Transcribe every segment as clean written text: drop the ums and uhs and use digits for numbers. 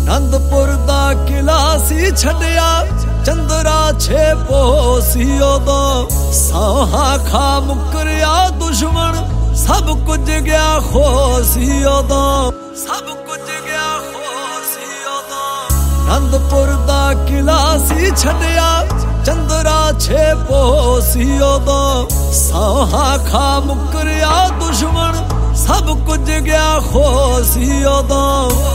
आनंदपुर दा किला सी छड़िया चंद्रा छे पोसी उदों साहा खा मुकरिया दुश्मन सब कुछ गया खोसी उदों सब कुछ गया खोसी उदों आनंदपुर दा किला सी छड़िया चंद्रा छे पोसी उदों साहा खा मुकरिया दुश्मन सब कुछ गया खोसी उदों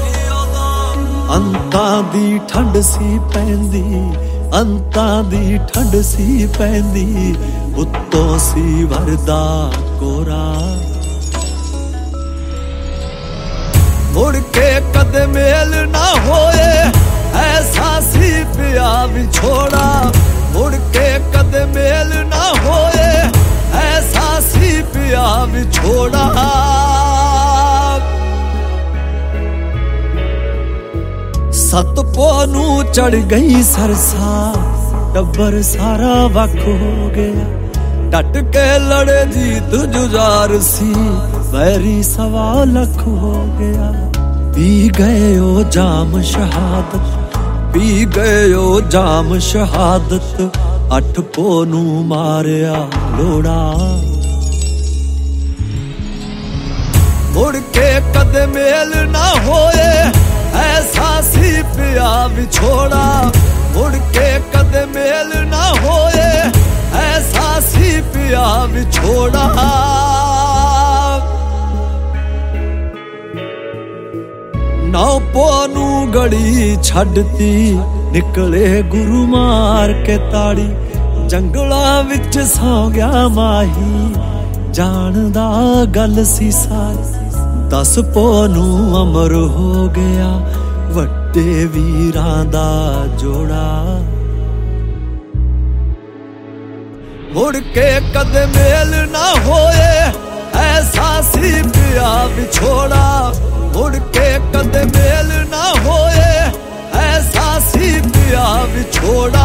अंतां दी ठंड सी पैंदी अंतां दी ठंड सी पैंदी उत्तों सी वरदा कोरा मुड़ के कदे मेल ना होए ऐसा सी पिया विछोड़ा मुड़ के कदे मेल ना होए ऐसा सी पिया विछोड़ा सतपो नू चढ़ गई सरसा टब्बर सारा वख हो गया डट के लड़े जीत जुजार सी वैरी सवा लख हो गया पी गए ओ जाम शहादत पी गए ओ जाम शहादत अठ पो नू मारिया लोड़ा मुड़ के कदे मेल ना होए ऐसा सी पिया विछोड़ा मुड़ के कदे मेल ना होए ऐसा सी पिया विछोड़ा नौ पोनू गड़ी छड़ती निकले गुरु मार के ताड़ी जंगला विच सौ गया माही जानदा गल सी सारी 10 पोनू अमर हो गया वड्डे वीरां दा जोड़ा मुड़ के कदे मेल ना होए ऐसा सी पिया विछोड़ा मुड़ के कदे मेल ना होए ऐसा सी पिया विछोड़ा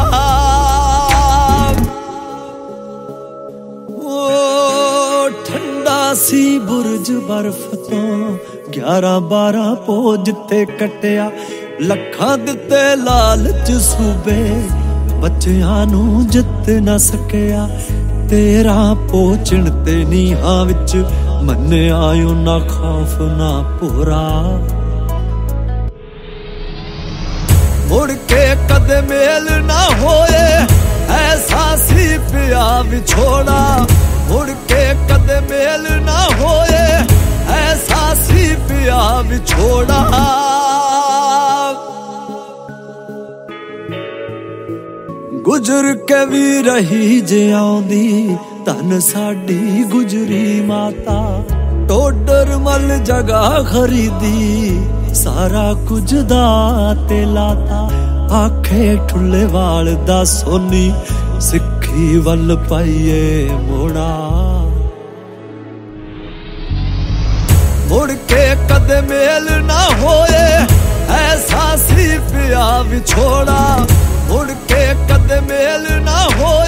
ठंडा सी बुरज बर्फ तो 11-12 पोज ते कटिया लखां दिते लालच सूबे बच्चियां नू जित न सकिया 13 पोचण ते नीहां विच मन्निया ना खौफ ना पूरा मुड़ के कदे मेल ना होए ऐसा सी पिया विछोड़ा मुड़ के कदे मेल ना होए ऐसा सी पिया विछोड़ा गुजर के भी रही जे आउंदी धन साडी गुजरी माता टोडर मल जगह खरीदी सारा कुछ दा ते लाता आखे ठुले वाल दा सोनी सिक्खी वल पाइए मोड़ा मुड़ के कदे मेल ना होए ऐसा सी पिया विछोड़ा मुड़ के कदे मेल ना होए